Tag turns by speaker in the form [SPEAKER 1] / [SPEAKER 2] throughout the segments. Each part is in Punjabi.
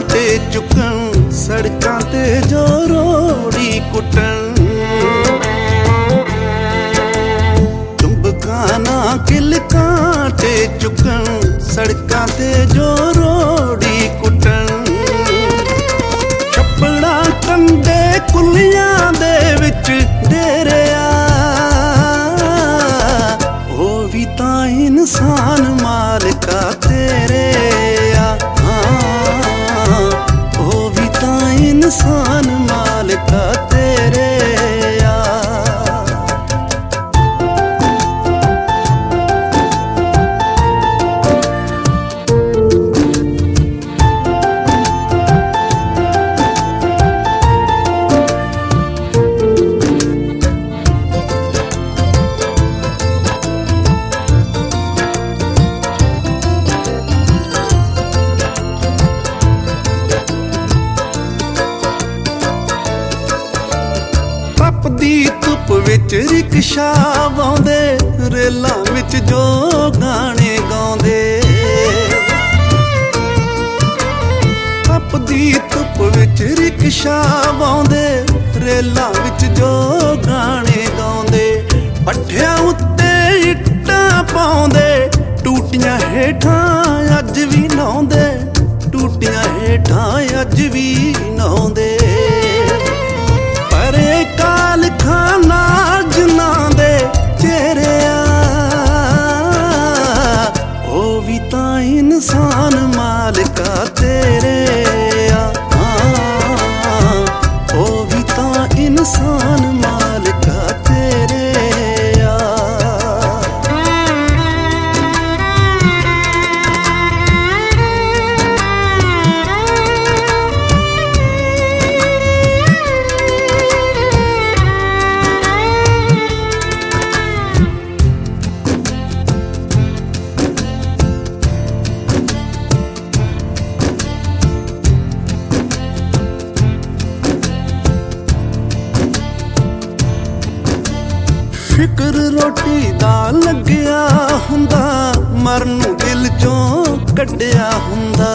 [SPEAKER 1] ਕਾਂਟੇ ਚੁੱਕਣ, ਸੜਕਾਂ ਤੇ ਜੋ ਰੋੜੀ ਕੁੱਟਣ। ਚੁੰਬਕਾਂ ਨਾ ਕਿਲ ਕਾਂਟੇ ਚੁੱਕਣ, ਸੜਕਾਂ ਤੇ ਜੋ ਰੋੜੀ ਕੁੱਟਣ। ਛੱਪੜਾਂ ਕੰਢੇ ਕੁੱਲੀਆਂ ਦੇ ਵਿੱਚ ਡੇਰਿਆ, ਉਹ ਵੀ ਤਾਂ ਇਨਸਾਨ ਮਾਲਕਾ ਤੇਰੇ ਆ। ਹਾਂ, ਉਹ ਵੀ ਤਾਂ ਇਨਸਾਨ ਮਾਲਕਾ ਤੇਰੇ ਆ। ਤਪਦੀ ਧੁੱਪ ਵਿੱਚ ਰਿਕਸ਼ਾ ਵਾਉਂਦੇ, ਰੇਲਾਂ ਵਿੱਚ ਜੋ ਗਾਣੇ ਗਾਉਂਦੇ। ਤਪਦੀ ਧੁੱਪ ਵਿੱਚ ਰਿਕਸ਼ਾ ਵਾਉਂਦੇ, ਰੇਲਾਂ ਵਿੱਚ ਜੋ ਗਾਣੇ ਗਾਉਂਦੇ। ਪੱਠਿਆਂ ਉੱਤੇ ਇੱਟਾਂ ਪਾਉਂਦੇ, ਟੂਟੀਆਂ ਹੇਠਾਂ ਅੱਜ ਵੀ ਨਹਾਉਂਦੇ, ਟੂਟੀਆਂ ਹੇਠਾਂ ਅੱਜ ਵੀ ਨਹਾਉਂਦੇ। ਪਰੇ ਕਾਲਖਾਨਾ ਜਿਨ੍ਹਾਂ ਦੇ ਚਿਹਰੇ ਆ, ਉਹ ਵੀ ਤਾਂ ਇਨਸਾਨ ਮਾਲਕਾ ਤੇਰੇ ਆ। ਹਾਂ, ਉਹ ਵੀ ਤਾਂ ਇਨਸਾਨ ਮਾਲਕਾ ਤੇਰੇ ਆ। ਫਿਕਰ ਰੋਟੀ ਦਾ ਲੱਗਿਆ ਹੁੰਦਾ, ਮਰਨ ਨੂੰ ਦਿਲ ਚੋਂ ਕੱਢਿਆ ਹੁੰਦਾ।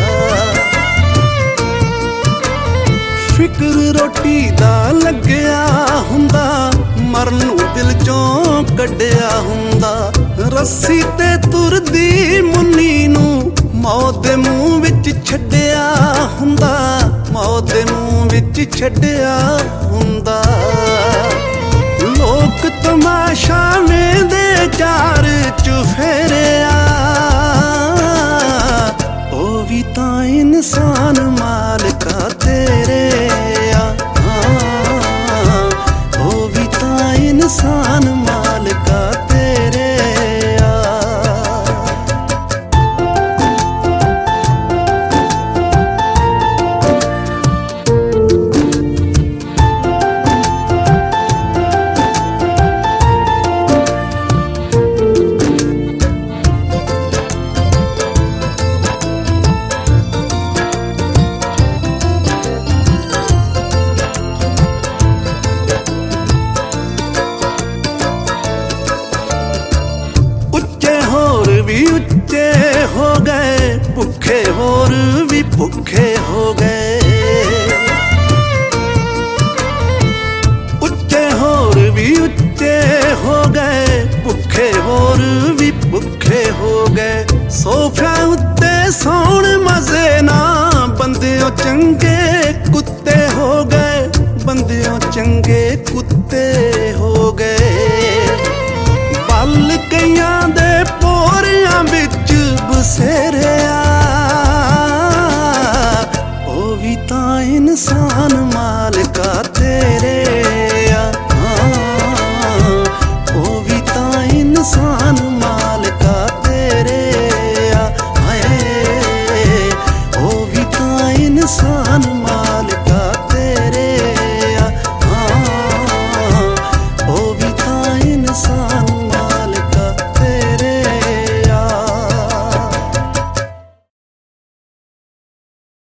[SPEAKER 1] ਫਿਕਰ ਰੋਟੀ ਦਾ ਲੱਗਿਆ ਹੁੰਦਾ, ਮਰਨ ਨੂੰ ਦਿਲ ਚੋਂ ਕੱਢਿਆ ਹੁੰਦਾ। ਰੱਸੀ ਤੇ ਤੁਰਦੀ ਮੁੰਨੀ ਨੂੰ ਮੌਤ ਦੇ ਮੂੰਹ ਵਿੱਚ ਛੱਡਿਆ ਹੁੰਦਾ, ਮੌਤ ਦੇ ਮੂੰਹ ਵਿੱਚ ਛੱਡਿਆ ਹੁੰਦਾ। ਲੋਕ ਤਮਾਸ਼ਾ ਵੇਂਦੇ ਚਾਰ ਚੁਫੇਰਿਆ, ਉਹ ਵੀ ਤਾਂ ਇਨਸਾਨ ਮਾਲਕਾ ਤੇਰੇ ਆ। ਹਾਂ, ਉਹ ਵੀ ਤਾਂ ਇਨਸਾਨ ਮਾਲਕਾ ਤੇਰੇ ਆ। ਵੀ ਉੱਚੇ ਹੋ ਗਏ, ਭੁੱਖੇ ਹੋਰ ਵੀ ਭੁੱਖੇ ਹੋ ਗਏ। ਉੱਚੇ ਹੋਰ ਵੀ ਉੱਚੇ ਹੋ ਗਏ, ਭੁੱਖੇ ਹੋਰ ਵੀ ਭੁੱਖੇ ਹੋ ਗਏ। ਸੋਫਿਆਂ ਉੱਤੇ ਸੌਣ ਮਜ਼ੇ ਨਾ, ਬੰਦਿਓ ਚੰਗੇ ਕੁੱਤੇ ਹੋ ਗਏ, ਬੰਦਿਓ ਚੰਗੇ ਕੁੱਤੇ ਹੋ ਗਏ। ਬਲ ਕਈਆਂ ਦੇ ਪੋਰਿਆਂ ਵਿੱਚ ਬਸੇਰਿਆ, ਉਹ ਵੀ ਤਾਂ ਇਨਸਾਨ ਮਾਲਕਾ ਤੇਰੇ